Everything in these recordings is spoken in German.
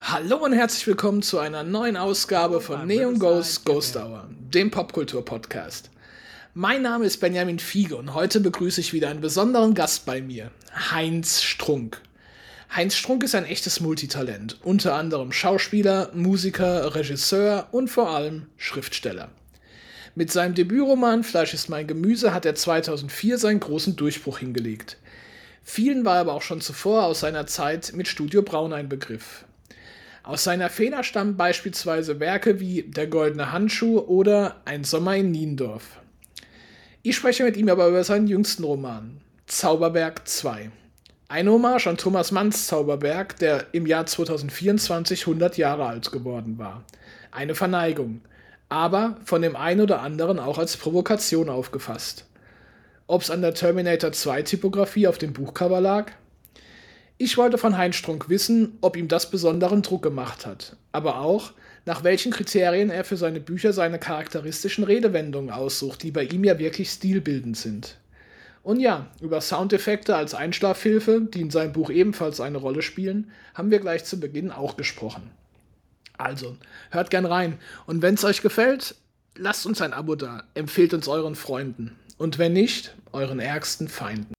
Hallo und herzlich willkommen zu einer neuen Ausgabe von Neon Ghost Ghost Hour, dem Popkultur-Podcast. Mein Name ist Benjamin Fiege und heute begrüße ich wieder einen besonderen Gast bei mir, Heinz Strunk. Heinz Strunk ist ein echtes Multitalent, unter anderem Schauspieler, Musiker, Regisseur und vor allem Schriftsteller. Mit seinem Debütroman Fleisch ist mein Gemüse hat er 2004 seinen großen Durchbruch hingelegt. Vielen war aber auch schon zuvor aus seiner Zeit mit Studio Braun ein Begriff. Aus seiner Feder stammen beispielsweise Werke wie Der goldene Handschuh oder Ein Sommer in Niendorf. Ich spreche mit ihm aber über seinen jüngsten Roman, Zauberberg 2. Eine Hommage an Thomas Manns Zauberberg, der im Jahr 2024 100 Jahre alt geworden war. Eine Verneigung, aber von dem einen oder anderen auch als Provokation aufgefasst. Ob's an der Terminator 2 Typografie auf dem Buchcover lag? Ich wollte von Heinz Strunk wissen, ob ihm das besonderen Druck gemacht hat, aber auch, nach welchen Kriterien er für seine Bücher seine charakteristischen Redewendungen aussucht, die bei ihm ja wirklich stilbildend sind. Und ja, über Soundeffekte als Einschlafhilfe, die in seinem Buch ebenfalls eine Rolle spielen, haben wir gleich zu Beginn auch gesprochen. Also, hört gern rein und wenn es euch gefällt, lasst uns ein Abo da, empfehlt uns euren Freunden und wenn nicht, euren ärgsten Feinden.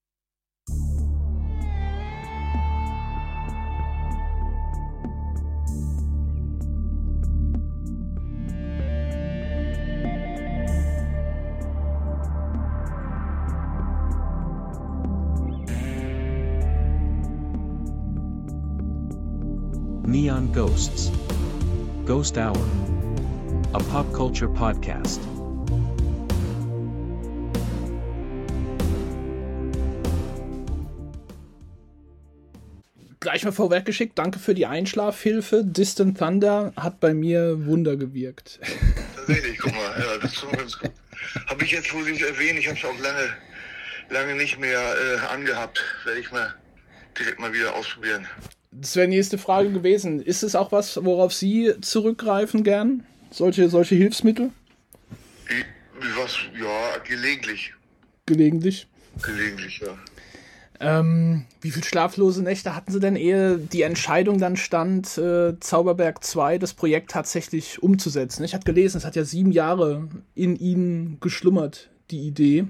Neon Ghosts. Ghost Hour. A pop culture podcast. Gleich mal vorweggeschickt, danke für die Einschlafhilfe. Distant Thunder hat bei mir Wunder gewirkt. Tatsächlich, guck mal, ja, das ist schon ganz gut. Habe ich jetzt, wo Sie es erwähnen, ich habe es auch lange nicht mehr angehabt. Werde ich mal direkt mal wieder ausprobieren. Das wäre die nächste Frage gewesen. Ist es auch was, worauf Sie zurückgreifen gern? Solche Hilfsmittel? Was? Ja, gelegentlich. Gelegentlich? Gelegentlich, ja. Wie viele schlaflose Nächte hatten Sie denn, ehe die Entscheidung dann stand, Zauberberg 2, das Projekt tatsächlich umzusetzen? Ich hatte gelesen, es hat ja 7 Jahre in Ihnen geschlummert, die Idee.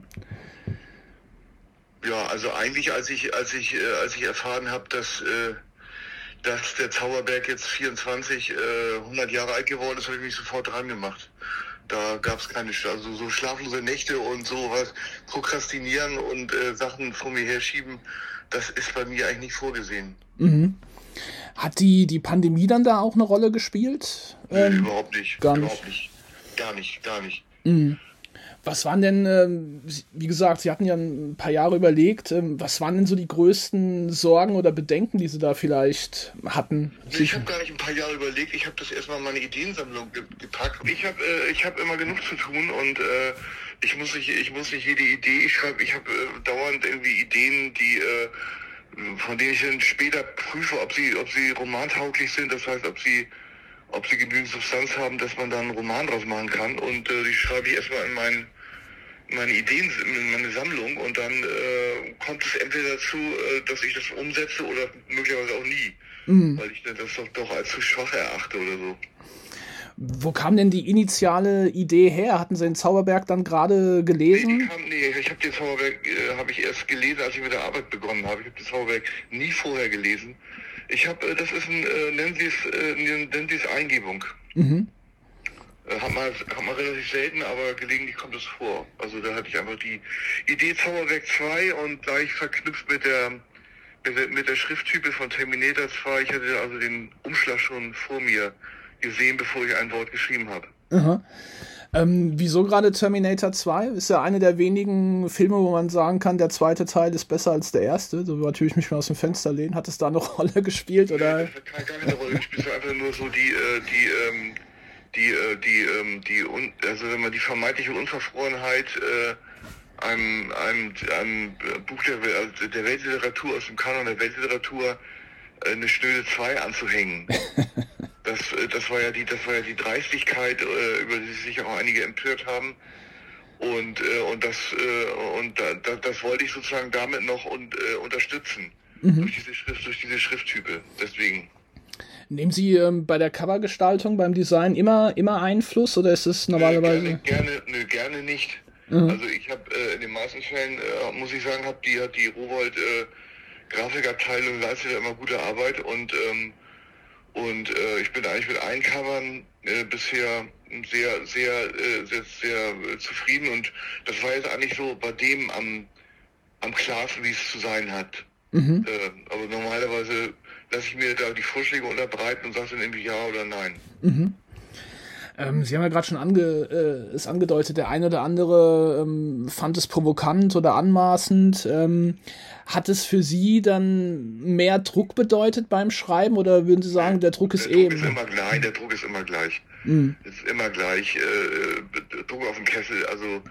Ja, also eigentlich, als ich erfahren habe, dass der Zauberberg jetzt 100 Jahre alt geworden ist, habe ich mich sofort dran gemacht. Da gab es keine, also so schlaflose Nächte und sowas, Prokrastinieren und Sachen vor mir herschieben, das ist bei mir eigentlich nicht vorgesehen. Mhm. Hat die Pandemie dann da auch eine Rolle gespielt? Nee, überhaupt nicht. Gar nicht. Mhm. Was waren denn, wie gesagt, Sie hatten ja ein paar Jahre überlegt, was waren denn so die größten Sorgen oder Bedenken, die Sie da vielleicht hatten? Ich habe gar nicht ein paar Jahre überlegt, ich habe das erstmal in meine Ideensammlung gepackt. Ich hab immer genug zu tun und ich muss nicht jede Idee, ich habe dauernd irgendwie Ideen, von denen ich dann später prüfe, ob sie romantauglich sind, das heißt, ob sie genügend Substanz haben, dass man dann einen Roman draus machen kann. Und die schreibe ich erstmal in meine Ideen, in meine Sammlung und dann kommt es entweder dazu, dass ich das umsetze oder möglicherweise auch nie. Weil ich das doch als zu schwach erachte oder so. Wo kam denn die initiale Idee her? Hatten Sie den Zauberberg dann gerade gelesen? Ich habe den Zauberberg habe ich erst gelesen, als ich mit der Arbeit begonnen habe. Ich habe den Zauberberg nie vorher gelesen. Das ist nennen Sie es Eingebung. Mhm. Hat man relativ selten, aber gelegentlich kommt es vor. Also da hatte ich einfach die Idee Zauberberg 2 und gleich verknüpft mit der Schrifttype von Terminator 2. Ich hatte also den Umschlag schon vor mir gesehen, bevor ich ein Wort geschrieben habe. Aha. Wieso gerade Terminator 2? Ist ja eine der wenigen Filme, wo man sagen kann, der zweite Teil ist besser als der erste. So natürlich mich mal aus dem Fenster lehnen. Hat es da eine Rolle gespielt? Oder? Das hat gar keine Rolle gespielt. Es war einfach nur so also wenn man die vermeintliche Unverfrorenheit einem Buch der Weltliteratur, aus dem Kanon der Weltliteratur, eine schnöde 2 anzuhängen. Das war ja die Dreistigkeit, über die sich auch einige empört haben. Und das wollte ich sozusagen damit noch unterstützen. Durch diese Schrifttype. Deswegen. Nehmen Sie bei der Covergestaltung, beim Design immer Einfluss oder ist es normalerweise? Gerne nicht. Also ich habe in den meisten Fällen, muss ich sagen, hat die Rowohlt Grafikabteilung leistet immer gute Arbeit und ich bin eigentlich mit allen Covern bisher sehr zufrieden und das war jetzt eigentlich so bei dem am klarsten, wie es zu sein hat. Aber normalerweise lasse ich mir da die Vorschläge unterbreiten und sage dann irgendwie ja oder nein. Sie haben ja gerade schon es angedeutet, der eine oder andere fand es provokant oder anmaßend. Hat es für Sie dann mehr Druck bedeutet beim Schreiben oder würden Sie sagen, der Druck ist der Druck ist immer gleich. Ist immer gleich. Druck auf dem Kessel, also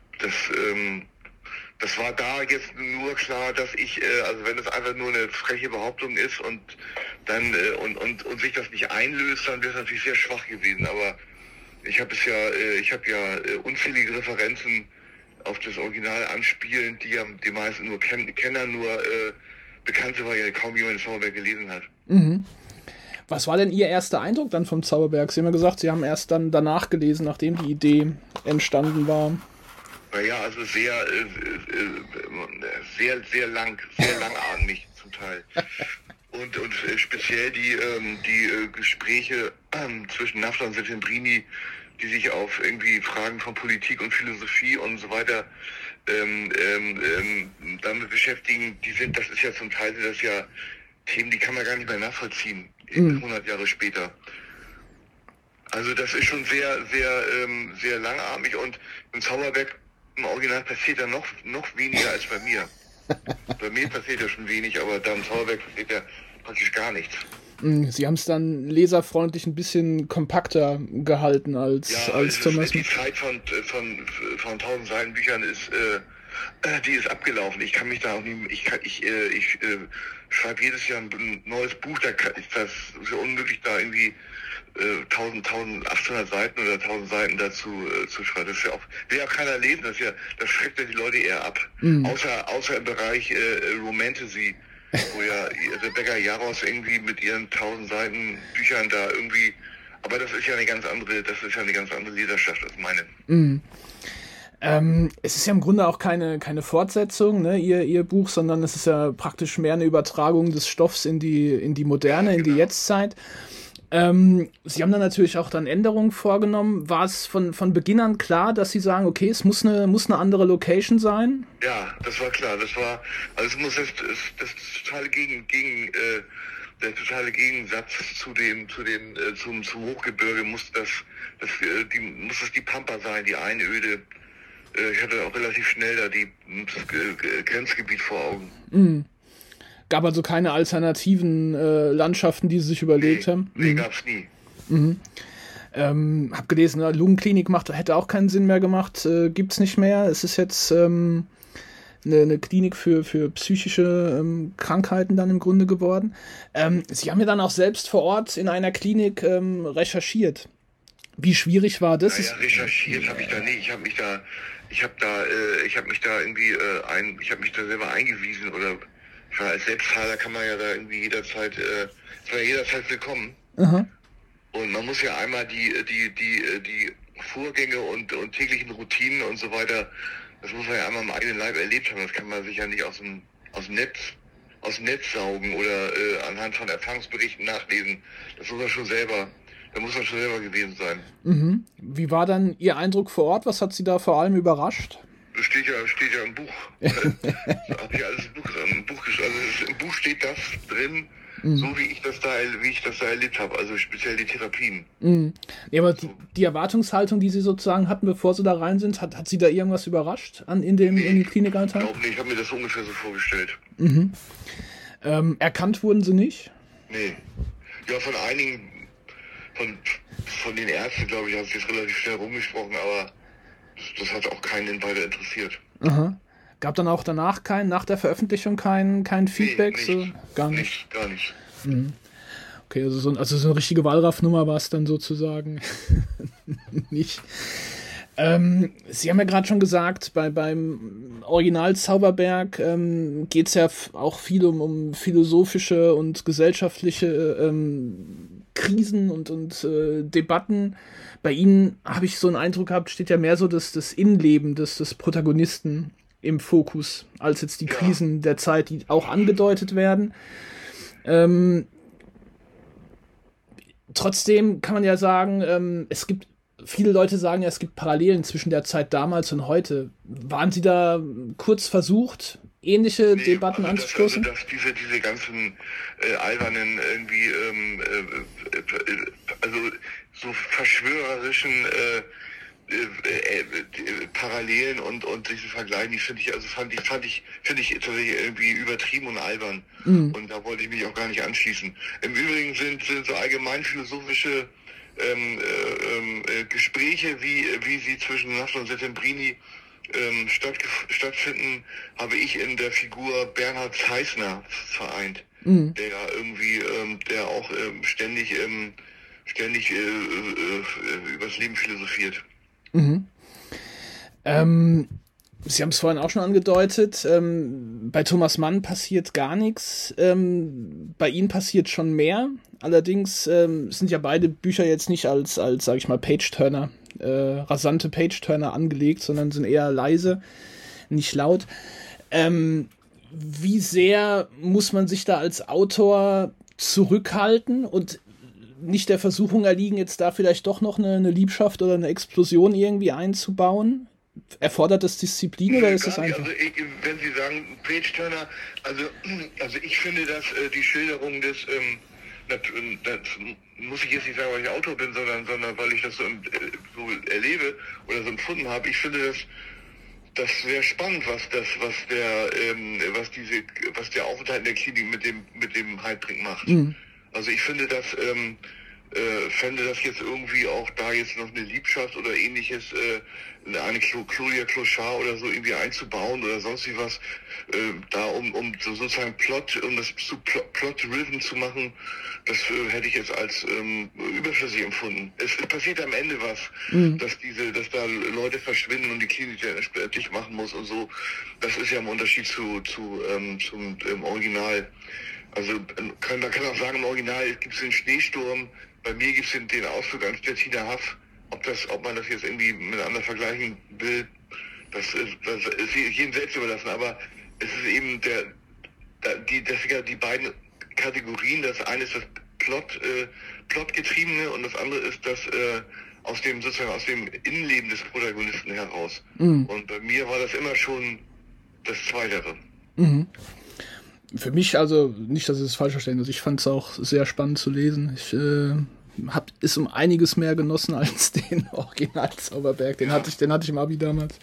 das war da jetzt nur klar, dass ich, also wenn es einfach nur eine freche Behauptung ist und dann und sich das nicht einlöst, dann wäre es natürlich sehr schwach gewesen. Aber ich habe unzählige Referenzen auf das Original anspielen, die ja die meisten nur Kenner Bekannte, weil ja kaum jemand das Zauberberg gelesen hat. Was war denn Ihr erster Eindruck dann vom Zauberberg? Sie haben ja gesagt, Sie haben erst dann danach gelesen, nachdem die Idee entstanden war. Naja, also sehr langatmig zum Teil. Und speziell die Gespräche zwischen Naphta und Settembrini, die sich auf irgendwie Fragen von Politik und Philosophie und so weiter damit beschäftigen, das ist ja zum Teil das ja Themen, die kann man gar nicht mehr nachvollziehen, 100 Jahre später. Also das ist schon sehr langatmig und im Zauberberg im Original passiert ja noch weniger als bei mir. Bei mir passiert ja schon wenig, aber da im Zauberberg passiert ja praktisch gar nichts. Sie haben es dann leserfreundlich ein bisschen kompakter gehalten als Thomas. Die Zeit von 1000 Seiten Büchern die ist abgelaufen. Ich kann mich da auch nicht, ich schreibe jedes Jahr ein neues Buch, das ist ja unmöglich, da irgendwie 1800 Seiten oder 1000 Seiten dazu zu schreiben. Das ist ja auch, will ja keiner lesen, das schreckt ja die Leute eher ab. Außer im Bereich Romantasy, wo ja Rebecca Yarros irgendwie mit ihren 1000 Seiten Büchern da irgendwie, aber das ist ja eine ganz andere Leserschaft als meine. Es ist ja im Grunde auch keine Fortsetzung, ne, ihr Buch, sondern es ist ja praktisch mehr eine Übertragung des Stoffs in die Moderne, ja, genau. In die Jetztzeit. Sie haben dann natürlich auch dann Änderungen vorgenommen. War es von Beginn an klar, dass Sie sagen, okay, es muss eine andere Location sein? Ja, das war klar. Es muss das totale der totale Gegensatz zum Hochgebirge muss das die Pampa sein, die Einöde. Ich hatte auch relativ schnell da das Grenzgebiet vor Augen. Gab also keine alternativen Landschaften, die Sie sich überlegt haben? Nee, gab's nie. Hab gelesen, Lungenklinik hätte auch keinen Sinn mehr gemacht, gibt's nicht mehr. Es ist jetzt eine Klinik für psychische Krankheiten dann im Grunde geworden. Sie haben ja dann auch selbst vor Ort in einer Klinik recherchiert. Wie schwierig war das? Naja, recherchiert habe ich da nicht. Ich habe mich da selber eingewiesen oder als Selbstzahler kann man ja da irgendwie jederzeit willkommen. Aha. Und man muss ja einmal die Vorgänge und täglichen Routinen und so weiter, das muss man ja einmal im eigenen Leib erlebt haben. Das kann man sich ja nicht aus dem Netz saugen oder anhand von Erfahrungsberichten nachlesen. Da muss man schon selber gewesen sein. Wie war dann Ihr Eindruck vor Ort? Was hat Sie da vor allem überrascht? Das steht ja im Buch. Hab ich alles im Buch drin. Im Buch steht das drin, so wie ich das da erlebt habe, also speziell die Therapien. Ja, aber die Erwartungshaltung, die Sie sozusagen hatten, bevor Sie da rein sind, hat Sie da irgendwas überrascht in die Klinikalltag? Ich glaube nicht, ich habe mir das ungefähr so vorgestellt. Erkannt wurden Sie nicht? Nee. Ja, von einigen, von den Ärzten, glaube ich, hat sich jetzt relativ schnell rumgesprochen, aber das hat auch keinen weiter interessiert. Aha. Gab dann auch danach nach der Veröffentlichung kein Feedback? Nee, so? Gar nicht. Okay, also so eine richtige Wallraff-Nummer war es dann sozusagen nicht. Sie haben ja gerade schon gesagt, beim Original Zauberberg geht es ja auch viel um philosophische und gesellschaftliche Krisen und Debatten. Bei Ihnen habe ich so einen Eindruck gehabt, steht ja mehr so das Innenleben des Protagonisten im Fokus, als jetzt die Krisen der Zeit, die auch angedeutet werden. Trotzdem kann man ja sagen, viele Leute sagen ja, es gibt Parallelen zwischen der Zeit damals und heute. Waren Sie da kurz versucht, ähnliche Debatten anzustoßen? Diese ganzen albernen irgendwie also so verschwörerischen Parallelen und diese Vergleiche, die finde ich tatsächlich irgendwie übertrieben und albern. Und da wollte ich mich auch gar nicht anschließen. Im Übrigen sind so allgemein philosophische Gespräche, wie sie zwischen Nasser und Settembrini stattfinden, habe ich in der Figur Bernhard Zeißner vereint, der irgendwie, der auch ständig übers Leben philosophiert. Sie haben es vorhin auch schon angedeutet, bei Thomas Mann passiert gar nichts, bei Ihnen passiert schon mehr. Allerdings sind ja beide Bücher jetzt nicht als sag ich mal, Page-Turner, rasante Page-Turner angelegt, sondern sind eher leise, nicht laut. Wie sehr muss man sich da als Autor zurückhalten und nicht der Versuchung erliegen, jetzt da vielleicht doch noch eine Liebschaft oder eine Explosion irgendwie einzubauen? Erfordert das Disziplin oder ist es einfach? Also wenn Sie sagen Page-Turner, also ich finde, dass die Schilderung des das muss ich jetzt nicht sagen, weil ich Autor bin, sondern weil ich das so erlebe oder so empfunden habe. Ich finde das sehr spannend, was der Aufenthalt in der Klinik mit dem Heidbrink macht. Also ich finde fände das jetzt irgendwie auch da jetzt noch eine Liebschaft oder ähnliches, eine Claudia Clochard oder so irgendwie einzubauen oder sonst wie was, da um so sozusagen das zu plot-driven zu machen, das hätte ich jetzt als überflüssig empfunden. Es passiert am Ende was, dass da Leute verschwinden und die Klinik dicht machen muss und so. Das ist ja im Unterschied zum Original. Also man kann auch sagen, im Original gibt es den Schneesturm, bei mir gibt es den Ausflug an Stettiner Haff. Ob man das jetzt irgendwie miteinander vergleichen will, das ist jedem selbst überlassen. Aber es ist eben die beiden Kategorien. Das eine ist das Plotgetriebene und das andere ist das aus dem Innenleben des Protagonisten heraus. Und bei mir war das immer schon das Zweitere. Für mich, also nicht, dass ich es falsch verstehen, also ich fand es auch sehr spannend zu lesen. Ich habe es um einiges mehr genossen als den Original Zauberberg. Den hatte ich im Abi damals.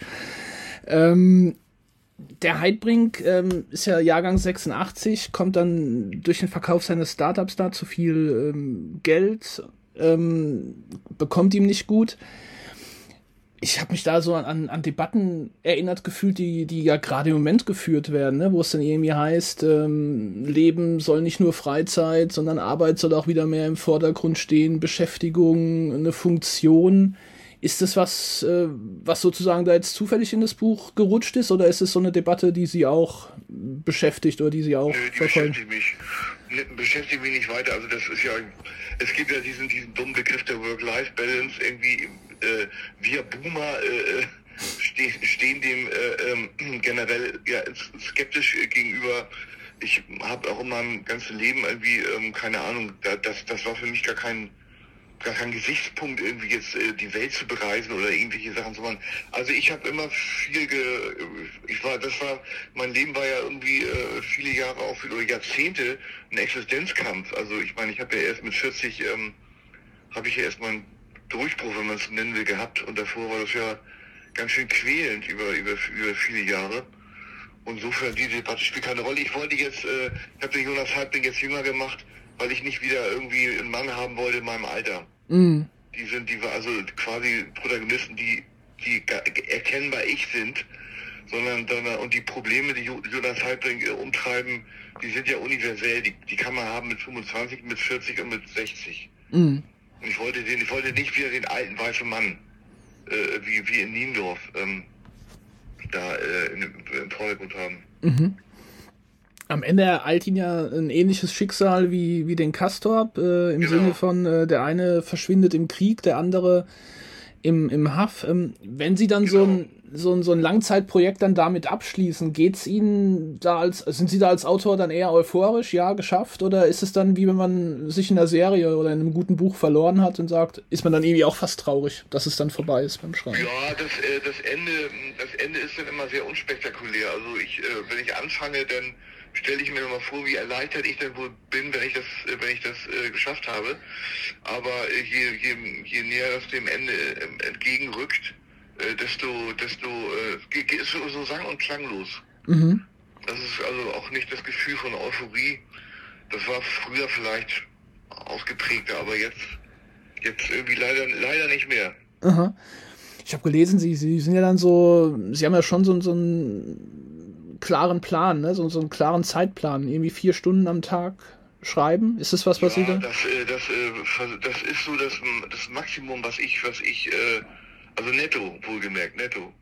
Der Heidbrink ist ja Jahrgang 86, kommt dann durch den Verkauf seines Startups da zu viel Geld, bekommt ihm nicht gut. Ich habe mich da so an Debatten erinnert gefühlt, die ja gerade im Moment geführt werden, ne? Wo es dann irgendwie heißt, Leben soll nicht nur Freizeit, sondern Arbeit soll auch wieder mehr im Vordergrund stehen, Beschäftigung, eine Funktion. Ist das was sozusagen da jetzt zufällig in das Buch gerutscht ist, oder ist es so eine Debatte, die Sie auch beschäftigt oder die Sie auch verfolgen? Beschäftigt mich nicht weiter. Also das ist ja, es gibt ja diesen dummen Begriff der Work-Life-Balance irgendwie. Wir Boomer stehen dem generell skeptisch gegenüber. Ich habe auch in meinem ganzen Leben irgendwie, keine Ahnung, das war für mich gar kein Gesichtspunkt, irgendwie jetzt die Welt zu bereisen oder irgendwelche Sachen zu machen. Also ich habe immer mein Leben war ja irgendwie viele Jahre auch oder Jahrzehnte ein Existenzkampf. Also ich meine, ich habe ja erst mit 40 habe ich ja erst meinen Durchbruch, wenn man es nennen will, gehabt, und davor war das ja ganz schön quälend über viele Jahre. Und insofern, die Debatte spielt keine Rolle. Ich wollte jetzt, ich habe den Jonas Heidbrink jetzt jünger gemacht, weil ich nicht wieder irgendwie einen Mann haben wollte in meinem Alter. Die war also quasi Protagonisten, die erkennbar ich sind, und die Probleme, die Jonas Heidbrink umtreiben, die sind ja universell. Die kann man haben mit 25, mit 40 und mit 60. Und ich wollte nicht wieder den alten weißen Mann, wie in Niendorf, im Vordergrund haben. Am Ende ereilt ihn ja ein ähnliches Schicksal wie den Castorp, im Sinne von, der eine verschwindet im Krieg, der andere im Haff. Wenn Sie dann so ein Langzeitprojekt dann damit abschließen, geht's Ihnen sind Sie da als Autor dann eher euphorisch, ja, geschafft, oder ist es dann wie wenn man sich in einer Serie oder in einem guten Buch verloren hat und sagt, ist man dann irgendwie auch fast traurig, dass es dann vorbei ist beim Schreiben? Ja, das Ende ist dann immer sehr unspektakulär. Also wenn ich anfange, dann stelle ich mir mal vor, wie erleichtert ich dann wohl bin, wenn ich das geschafft habe. Aber je näher das dem Ende entgegenrückt, desto ist so sang- und klanglos. Mhm. Das ist also auch nicht das Gefühl von Euphorie. Das war früher vielleicht ausgeprägter, aber jetzt irgendwie leider nicht mehr. Aha. Ich habe gelesen, Sie sind ja dann so, Sie haben ja schon so einen klaren Plan, ne? So einen klaren Zeitplan, irgendwie 4 Stunden am Tag schreiben. Ist das was Sie da? Das ist so das Maximum, was ich also netto, wohlgemerkt, netto,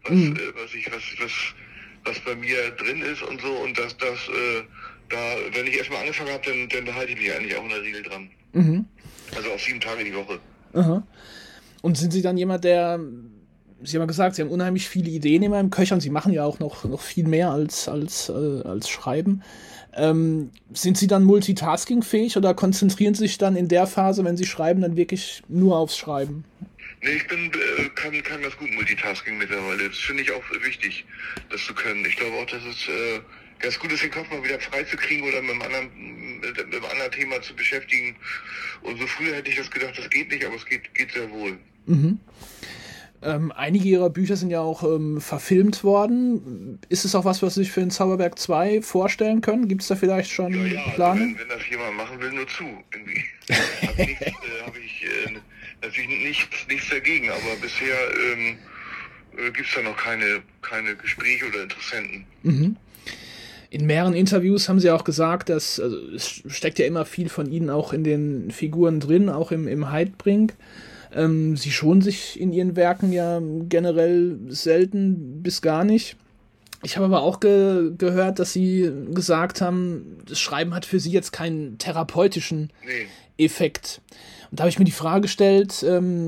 was bei mir drin ist und so, und wenn ich erstmal angefangen habe, dann halte ich mich eigentlich auch in der Regel dran. Mhm. Also auf 7 Tage die Woche. Aha. Und sind Sie dann jemand, der, Sie haben ja gesagt, Sie haben unheimlich viele Ideen immer im Köcher und Sie machen ja auch noch viel mehr als Schreiben. Sind Sie dann multitaskingfähig oder konzentrieren Sie sich dann in der Phase, wenn Sie schreiben, dann wirklich nur aufs Schreiben? Nee, ich kann ganz gut Multitasking mittlerweile. Das finde ich auch wichtig, das zu können. Ich glaube auch, dass es ganz gut ist, den Kopf mal wieder frei zu kriegen oder mit einem anderen Thema zu beschäftigen. Und so früher hätte ich das gedacht, das geht nicht, aber es geht sehr wohl. Mhm. Einige Ihrer Bücher sind ja auch verfilmt worden. Ist es auch was Sie sich für den Zauberberg 2 vorstellen können? Gibt es da vielleicht schon Pläne? Also wenn das jemand machen will, nur zu. Irgendwie. Habe ich natürlich nichts dagegen, aber bisher gibt es da noch keine Gespräche oder Interessenten. Mhm. In mehreren Interviews haben Sie auch gesagt, dass, also es steckt ja immer viel von Ihnen auch in den Figuren drin, auch im Heidbrink. Sie schonen sich in Ihren Werken ja generell selten bis gar nicht. Ich habe aber auch gehört, dass Sie gesagt haben, das Schreiben hat für Sie jetzt keinen therapeutischen Effekt. Und da habe ich mir die Frage gestellt,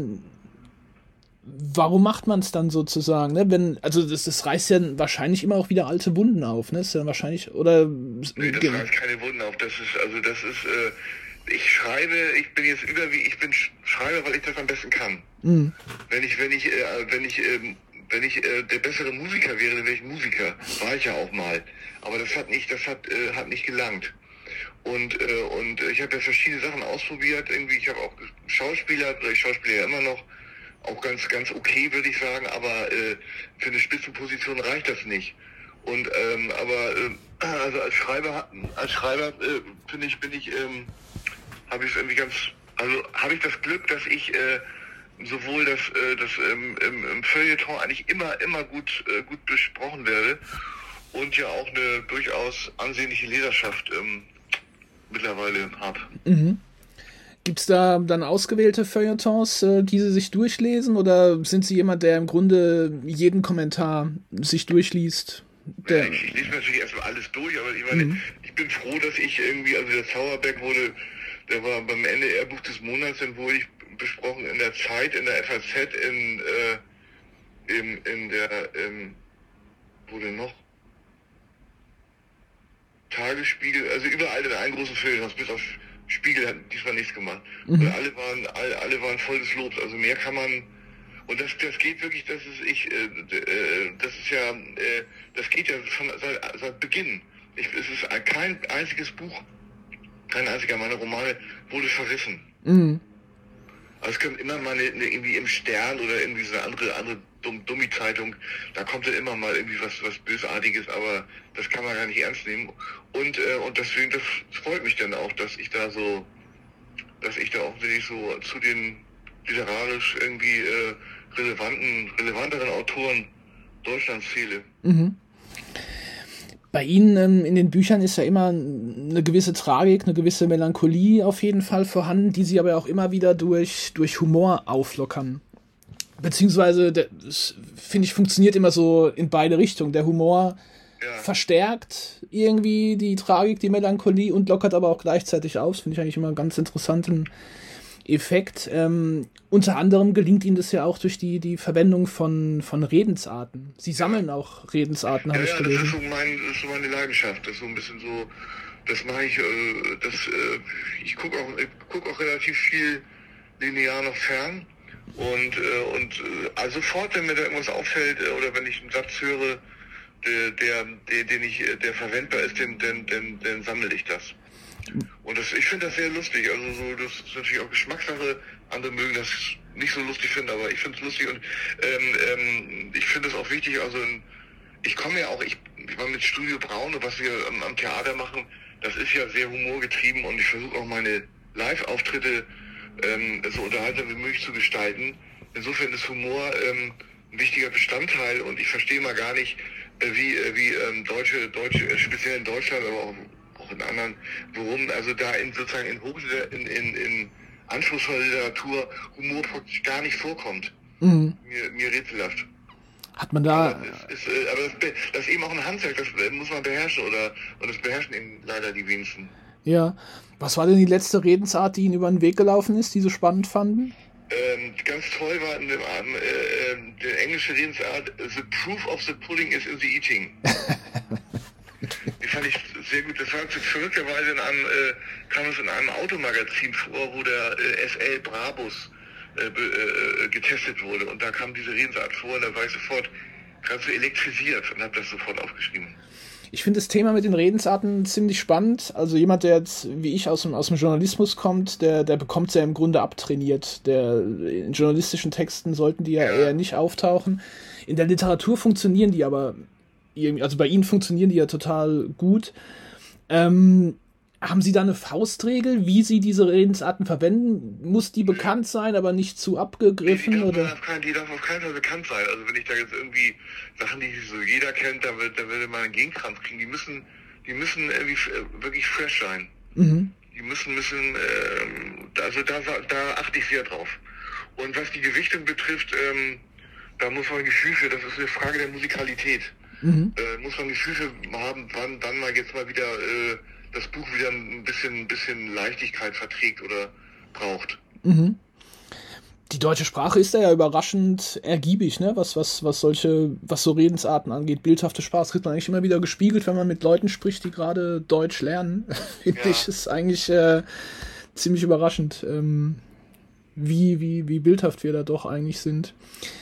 warum macht man es dann sozusagen? Ne? Das reißt ja wahrscheinlich immer auch wieder alte Wunden auf, ne? Ist ja wahrscheinlich, oder? Nee, das reißt keine Wunden auf. Ich schreibe, ich bin Schreiber, weil ich das am besten kann. Mhm. Wenn ich der bessere Musiker wäre, dann wäre ich Musiker. War ich ja auch mal. Aber das hat nicht gelangt. Und ich habe ja verschiedene Sachen ausprobiert. Irgendwie, ich habe auch ich schauspiele ja immer noch. Auch ganz, ganz okay, würde ich sagen, aber für eine Spitzenposition reicht das nicht. Und also als Schreiber finde ich, habe ich irgendwie habe ich das Glück, dass ich sowohl das im Feuilleton eigentlich immer gut besprochen werde und ja auch eine durchaus ansehnliche Leserschaft mittlerweile habe. Mhm. Gibt es da dann ausgewählte Feuilletons, die Sie sich durchlesen, oder sind Sie jemand, der im Grunde jeden Kommentar sich durchliest? Ja, ich lese natürlich erstmal alles durch, aber ich meine, ich bin froh, dass ich irgendwie, also der Zauberberg der war beim NDR-Buch des Monats, dann wurde ich besprochen in der Zeit, in der FAZ, wo denn noch? Tagesspiegel, also überall in allen großen Feuilletons, bis auf Spiegel hat diesmal nichts gemacht. Mhm. Alle waren voll des Lobs. Also mehr kann man, und das geht wirklich, das geht ja seit Beginn. Es ist kein einziges Buch, kein einziger meiner Romane wurde verrissen. Mhm. Also es kommt immer mal irgendwie im Stern oder irgendwie so eine andere Dummi-Zeitung, da kommt dann immer mal irgendwie was Bösartiges, aber das kann man gar nicht ernst nehmen. Und deswegen, das freut mich dann auch, dass ich da auch wirklich so zu den literarisch irgendwie relevanteren Autoren Deutschlands zähle. Mhm. Bei Ihnen in den Büchern ist ja immer eine gewisse Tragik, eine gewisse Melancholie auf jeden Fall vorhanden, die Sie aber auch immer wieder durch Humor auflockern. Beziehungsweise, das, finde ich, funktioniert immer so in beide Richtungen. Der Humor verstärkt irgendwie die Tragik, die Melancholie und lockert aber auch gleichzeitig auf. Das finde ich eigentlich immer einen ganz interessanten Effekt. Unter anderem gelingt ihnen das ja auch durch die Verwendung von Redensarten. Sie sammeln auch Redensarten, habe ich gelesen. Das ist so meine Leidenschaft. Das ist so ein bisschen so, das mache ich, ich gucke auch relativ viel linear noch fern und also sofort, wenn mir da irgendwas auffällt oder wenn ich einen Satz höre, der verwendbar ist, dann sammle ich das. Und ich finde das sehr lustig. Also so, das ist natürlich auch Geschmackssache. Andere mögen das nicht so lustig finden, aber ich finde es lustig und ich finde es auch wichtig. Also ich war mit Studio Braun und was wir am Theater machen, das ist ja sehr humorgetrieben und ich versuche auch meine Live-Auftritte so unterhaltsam wie möglich zu gestalten. Insofern ist Humor ein wichtiger Bestandteil und ich verstehe mal gar nicht, wie Deutsche, speziell in Deutschland, aber auch in anderen, warum also da in anspruchsvoller Literatur Humor praktisch gar nicht vorkommt. Mhm. Mir rätselhaft. Hat man da... Aber das ist eben auch ein Handwerk, das muss man beherrschen und das beherrschen eben leider die wenigsten. Ja. Was war denn die letzte Redensart, die Ihnen über den Weg gelaufen ist, die Sie spannend fanden? Ganz toll war die englische Redensart, the proof of the pudding is in the eating. Die fand ich sehr gut. Das war verrückterweise kam es in einem Automagazin vor, wo der SL Brabus getestet wurde. Und da kam diese Redensart vor und da war ich sofort gerade so elektrisiert und habe das sofort aufgeschrieben. Ich finde das Thema mit den Redensarten ziemlich spannend. Also jemand, der jetzt, wie ich, aus dem Journalismus kommt, der bekommt es ja im Grunde abtrainiert. In journalistischen Texten sollten die ja eher nicht auftauchen. In der Literatur funktionieren die aber, also bei Ihnen funktionieren die ja total gut. Haben Sie da eine Faustregel, wie Sie diese Redensarten verwenden? Muss die bekannt sein, aber nicht zu abgegriffen? Die darf auf keinen Fall bekannt sein. Also wenn ich da jetzt irgendwie Sachen, die so jeder kennt, da würde man einen Gegenkranz kriegen. Die müssen irgendwie wirklich fresh sein. Mhm. Die müssen also da achte ich sehr drauf. Und was die Gewichtung betrifft, da muss man ein Gefühl für, das ist eine Frage der Musikalität. Mhm. Muss man ein Gefühl für haben, wann man jetzt mal wieder das Buch wieder ein bisschen Leichtigkeit verträgt oder braucht. Mhm. Die deutsche Sprache ist da ja überraschend ergiebig, ne? Was so Redensarten angeht. Bildhafte Sprache kriegt man eigentlich immer wieder gespiegelt, wenn man mit Leuten spricht, die gerade Deutsch lernen. Finde ich, ist eigentlich ziemlich überraschend, wie bildhaft wir da doch eigentlich sind.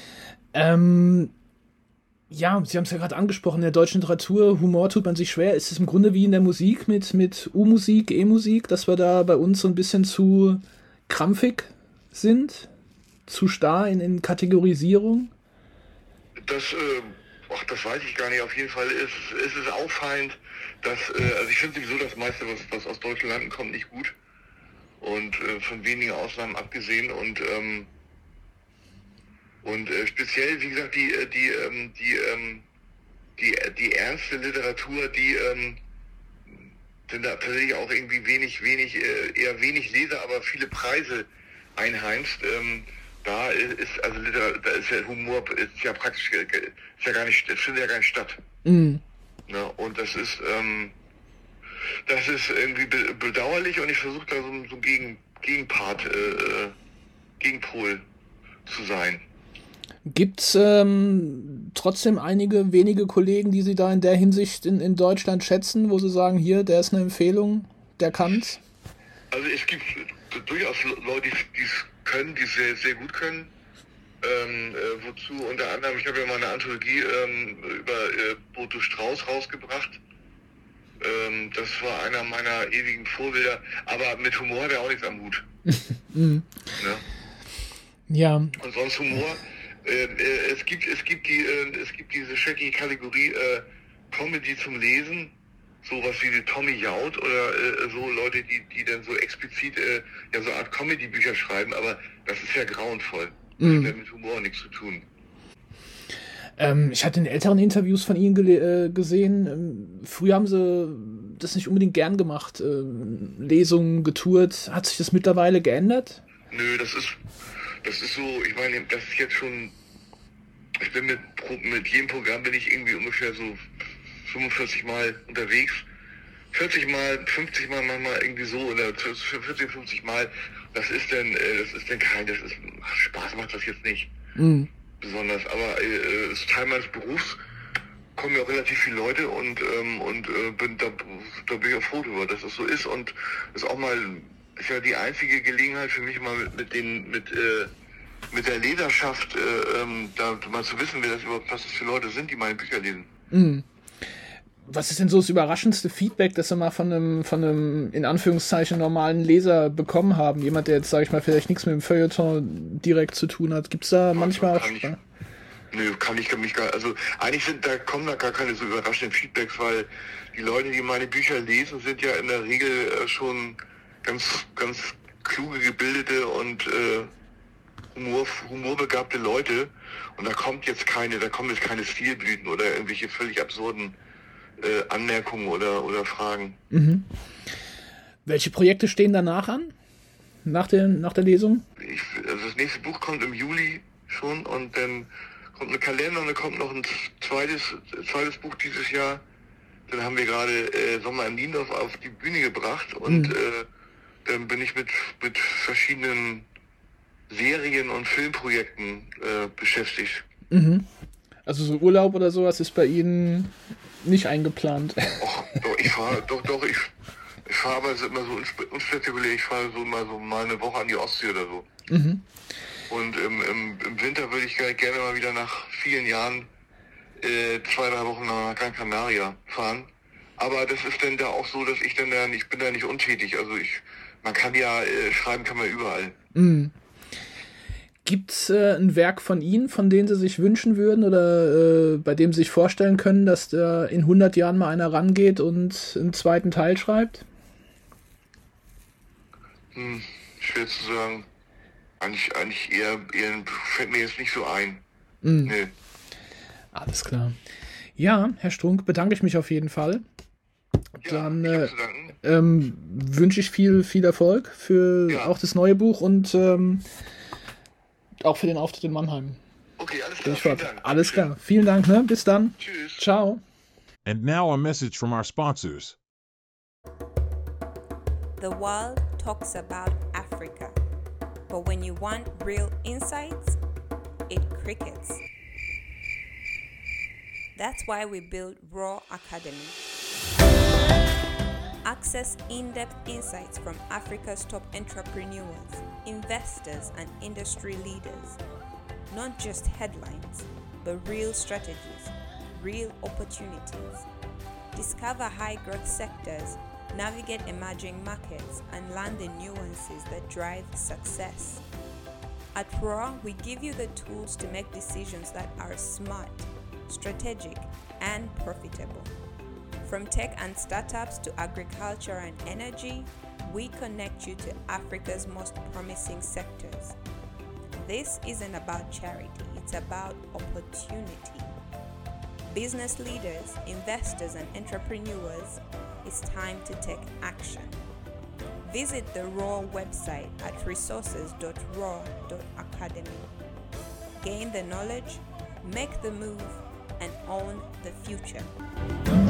Ja, Sie haben es ja gerade angesprochen, in der deutschen Literatur, Humor tut man sich schwer. Ist es im Grunde wie in der Musik mit U-Musik, E-Musik, dass wir da bei uns so ein bisschen zu krampfig sind? Zu starr in Kategorisierung? Das weiß ich gar nicht. Auf jeden Fall ist es auffallend, dass, also ich finde sowieso das meiste, was aus deutschen Landen kommt, nicht gut. Und von wenigen Ausnahmen abgesehen und speziell, wie gesagt, die ernste Literatur, die sind da tatsächlich auch irgendwie eher wenig Leser, aber viele Preise einheimst. Da ist ja Humor, ist ja praktisch, ist ja gar nicht, das findet ja gar nicht statt. Mhm. Ja, und das ist irgendwie bedauerlich und ich versuche da so ein Gegenpol zu sein. Gibt's trotzdem einige wenige Kollegen, die Sie da in der Hinsicht in Deutschland schätzen, wo Sie sagen, hier, der ist eine Empfehlung, der kann's? Also es gibt durchaus Leute, die es können, die sehr, sehr gut können. Wozu unter anderem, ich habe ja mal eine Anthologie über Boto Strauß rausgebracht. Das war einer meiner ewigen Vorbilder, aber mit Humor hat er auch nichts am Hut. Mhm. Ja. Und sonst Humor. Es gibt diese schreckliche Kategorie Comedy zum Lesen, sowas wie die Tommy Jaud oder so Leute, die dann so explizit so eine Art Comedy-Bücher schreiben, aber das ist ja grauenvoll. Das hat ja mit Humor nichts zu tun. Ich hatte in älteren Interviews von Ihnen gesehen, früher haben Sie das nicht unbedingt gern gemacht, Lesungen getourt. Hat sich das mittlerweile geändert? Nö, das ist so, ich meine, das ist jetzt schon, ich bin mit jedem Programm bin ich irgendwie ungefähr so 45 Mal unterwegs. 40 Mal, 50 Mal manchmal irgendwie so, oder 40, 50 Mal. Das ist dann Spaß macht das jetzt nicht. Besonders, aber es ist Teil meines Berufs, kommen ja auch relativ viele Leute und da bin ich auch froh drüber, dass es so ist, und ist auch mal, ist ja die einzige Gelegenheit für mich mal mit der Leserschaft, da mal zu wissen, was das für Leute sind, die meine Bücher lesen. Was ist denn so das überraschendste Feedback, das Sie mal von einem in Anführungszeichen normalen Leser bekommen haben? Jemand, der jetzt, sage ich mal, vielleicht nichts mit dem Feuilleton direkt zu tun hat. Gibt es da manchmal auch... Nö, kann mich gar... Also eigentlich kommen da gar keine so überraschenden Feedbacks, weil die Leute, die meine Bücher lesen, sind ja in der Regel schon ganz, ganz kluge, gebildete und humorbegabte Leute. Und da kommen jetzt keine Stilblüten oder irgendwelche völlig absurden Anmerkungen oder Fragen. Welche Projekte stehen danach an? Nach der Lesung? Also das nächste Buch kommt im Juli schon, und dann kommt ein Kalender und dann kommt noch ein zweites Buch dieses Jahr. Dann haben wir gerade Sommer in Niendorf auf die Bühne gebracht, und dann bin ich mit verschiedenen Serien und Filmprojekten beschäftigt. Also so Urlaub oder sowas ist bei Ihnen nicht eingeplant? Ich fahre aber immer so unspektakulär. Ich fahre so mal eine Woche an die Ostsee oder so. Und im Winter würde ich gerne mal wieder nach vielen Jahren 2-3 Wochen nach Gran Canaria fahren. Aber das ist dann da auch so, dass ich bin da nicht untätig. Also man kann ja schreiben, kann man überall. Gibt es ein Werk von Ihnen, von dem Sie sich wünschen würden oder bei dem Sie sich vorstellen können, dass da in 100 Jahren mal einer rangeht und einen zweiten Teil schreibt? Schwer zu sagen. Eigentlich eher fällt mir jetzt nicht so ein. Nee. Alles klar. Ja, Herr Strunk, bedanke ich mich auf jeden Fall. Dann wünsche ich viel Erfolg für auch das neue Buch und auch für den Auftritt in Mannheim. Okay, alles klar. Vielen Dank. Alles klar. Vielen Dank, ne? Bis dann. Tschüss. Ciao. And now a message from our sponsors. The world talks about Africa, but when you want real insights, it crickets. That's why we built Raw Academy. Access in-depth insights from Africa's top entrepreneurs, investors, and industry leaders. Not just headlines, but real strategies, real opportunities. Discover high-growth sectors, navigate emerging markets, and learn the nuances that drive success. At Raw, we give you the tools to make decisions that are smart, strategic, and profitable. From tech and startups to agriculture and energy, we connect you to Africa's most promising sectors. This isn't about charity, it's about opportunity. Business leaders, investors, and entrepreneurs, it's time to take action. Visit the RAW website at resources.raw.academy. Gain the knowledge, make the move, and own the future.